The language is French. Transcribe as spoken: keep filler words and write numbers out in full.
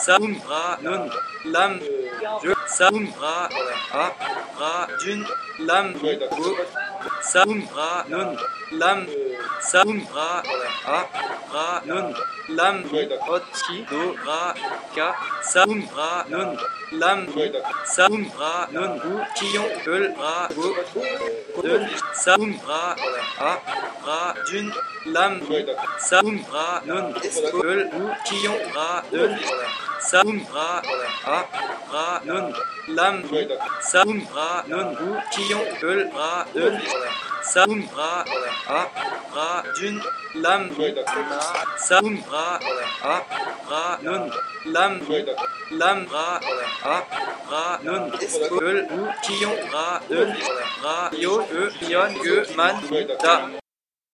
saum, ra, nun, lam, je, saum, ra, ra, ra, jun, lam, go, saum, ra, nun, lam, saum, ra, ra, ra, nun, lam, hot, ski, do, ra, ka, saum, ra, nun, lam, saum, ra, nun, ou, kion, eul, ra, go, de, saum, ra, ra, ra, jun, lam, saum, ra, nun, eul, ou, kion, ra, de, saum, ra, ra, ra, nun, lam, saum, ra, nun, ou, kion, eul, ra, de, saum, ra, ra, ra, jun, lam, saum, ra, ra, ra, nun, lam, lam, ra, ra, ra, nun, eul, ou, kion, ra, de, ra, yo, e, yon, ge, man, da.